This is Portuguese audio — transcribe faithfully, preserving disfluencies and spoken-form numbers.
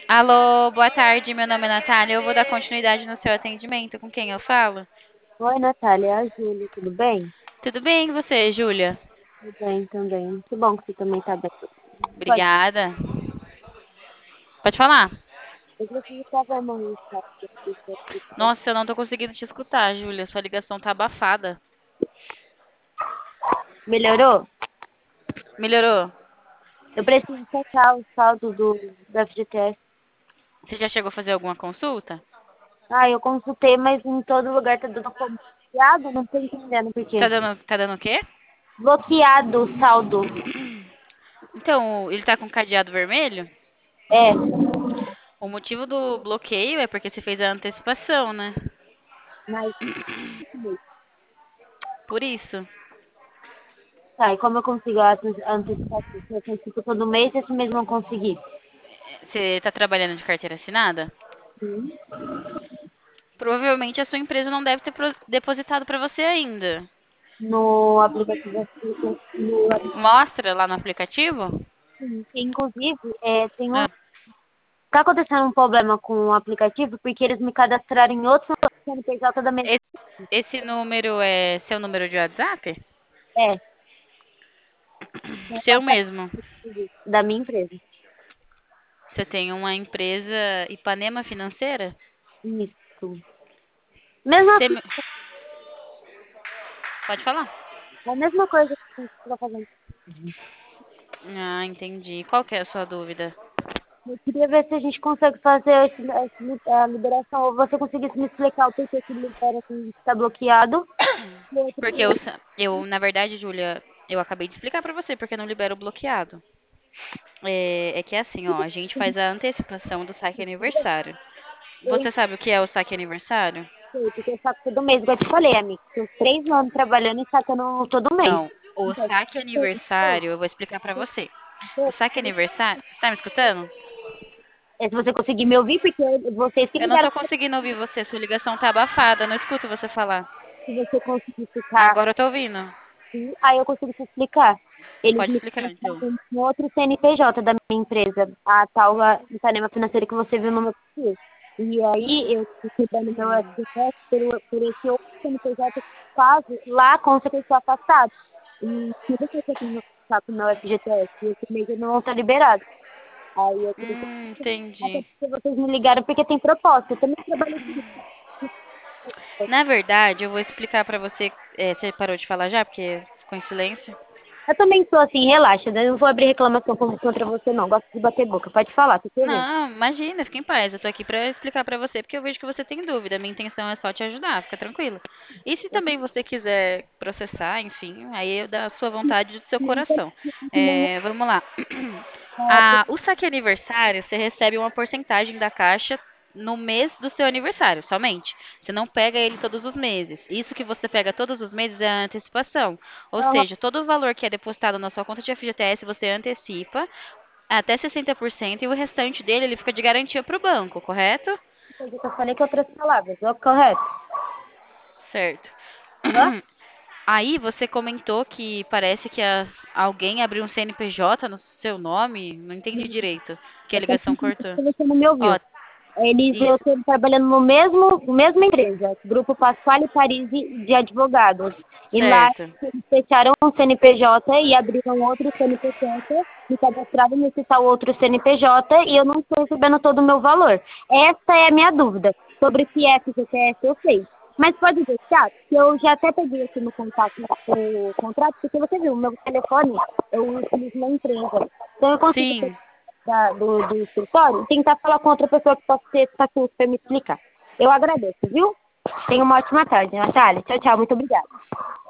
Alô, boa tarde. Meu nome é Natália. Eu vou dar continuidade no seu atendimento. Com quem eu falo? Oi, Natália, é a Júlia, tudo bem? Tudo bem, e você, Júlia? Tudo bem também. Que bom que você também tá bem. Pode, Obrigada. Pode falar. eu preciso saber mais, tá? Nossa, eu não tô conseguindo te escutar, Júlia. Sua ligação tá abafada. Melhorou? Melhorou? Eu preciso checar o saldo do, do F G T S. Você já chegou a fazer alguma consulta? Ah, eu consultei, mas em todo lugar tá dando como bloqueado, não tô entendendo por Tá quê. dando, tá dando o quê? Bloqueado o saldo. Então, ele tá com cadeado vermelho? É, O motivo do bloqueio é porque você fez a antecipação, né? mas Por isso. tá, e como eu consigo a ante- a antecipação? Se eu consigo todo mês, esse mês eu não consegui. Você tá trabalhando de carteira assinada? Sim. Provavelmente a sua empresa não deve ter pro- depositado pra você ainda. No aplicativo, no aplicativo, Mostra lá no aplicativo? inclusive, é, tem um Ah, tá acontecendo um problema com o aplicativo porque eles me cadastraram em outro C N P J da minha. esse, esse número é seu número de WhatsApp? É, é Seu mesmo. da minha empresa. Você tem uma empresa Ipanema Financeira? Isso. Mesma, Você me- Pode falar. é a mesma coisa que você está fazendo. Ah, entendi. Qual que é a sua dúvida? Eu queria ver se a gente consegue fazer esse, esse, a liberação, ou você conseguisse me explicar o porquê que libera que está bloqueado. E outro, Porque eu, sa- eu, na verdade, Júlia, eu acabei de explicar pra você porque não libera o bloqueado. É, é que é assim, ó, a gente faz a antecipação do saque aniversário. eu Você sabe o que é o saque aniversário? sei, porque eu saco todo mês, igual eu te falei, amigo. Tenho três anos trabalhando e sacando todo mês. Não, o Então, saque aniversário, eu vou explicar pra você. O saque aniversário, você tá me escutando? é, se você conseguir me ouvir, porque vocês que Eu não ligaram. tô conseguindo ouvir você, sua ligação tá abafada, não escuto você falar. Se você conseguir ficar Agora eu tô ouvindo. assim, aí eu consigo te explicar. Eles Pode me explicar, então. colocaram em outro C N P J da minha empresa, a tal a Ipanema Financeira que você viu no meu perfil. E aí eu fiquei dando meu Hum, F G T S por, por esse outro C N P J quase lá com o seu afastado. E se você quer que eu faça o meu F G T S, esse mês ele não está liberado. Aí eu queria que hum, até entendi. porque vocês me ligaram porque tem proposta. Eu também trabalho com isso. Na verdade, eu vou explicar pra você. É, você parou de falar já, porque ficou em silêncio? Eu também sou assim, relaxa, né? Eu não vou abrir reclamação con- contra você, não. Gosto de bater boca. Pode falar, tô te ouvindo. Não, imagina, fica em paz. Eu tô aqui pra explicar pra você, porque eu vejo que você tem dúvida. Minha intenção é só te ajudar, fica tranquila. E se também você quiser processar, enfim, aí é da sua vontade e do seu coração. É, vamos lá. Ah, o saque aniversário, você recebe uma porcentagem da caixa no mês do seu aniversário, somente. Você não pega ele todos os meses. Isso que você pega todos os meses é a antecipação. Ou Aham, seja, todo o valor que é depositado na sua conta de F G T S você antecipa até sessenta por cento e o restante dele ele fica de garantia para o banco, correto? entendi que eu falei com outras palavras. Ó, correto. Certo. Hã? Aí você comentou que parece que as- alguém abriu um C N P J no seu nome. Não entendi direito, que a Eu tô ligação sentindo cortou. que você não me ouviu. Ó, Eles, eu isso. estou trabalhando no mesmo, mesma empresa, Grupo Pasquale Paris de Advogados. E lá Certo. eles fecharam um C N P J e abriram outro C N P J, me cadastraram nesse tal outro C N P J e eu não estou recebendo todo o meu valor. Essa é a minha dúvida. Sobre o que é F G T S, eu sei. Mas pode deixar, que eu já até peguei aqui no contato, o contrato, porque você viu, o meu telefone eu utilizo na empresa. Então eu consigo Sim. da- do, do escritório e tentar falar com outra pessoa que possa ter paciência para me explicar. Eu agradeço, viu? Tenha uma ótima tarde, Natália. Tchau, tchau. Muito obrigada.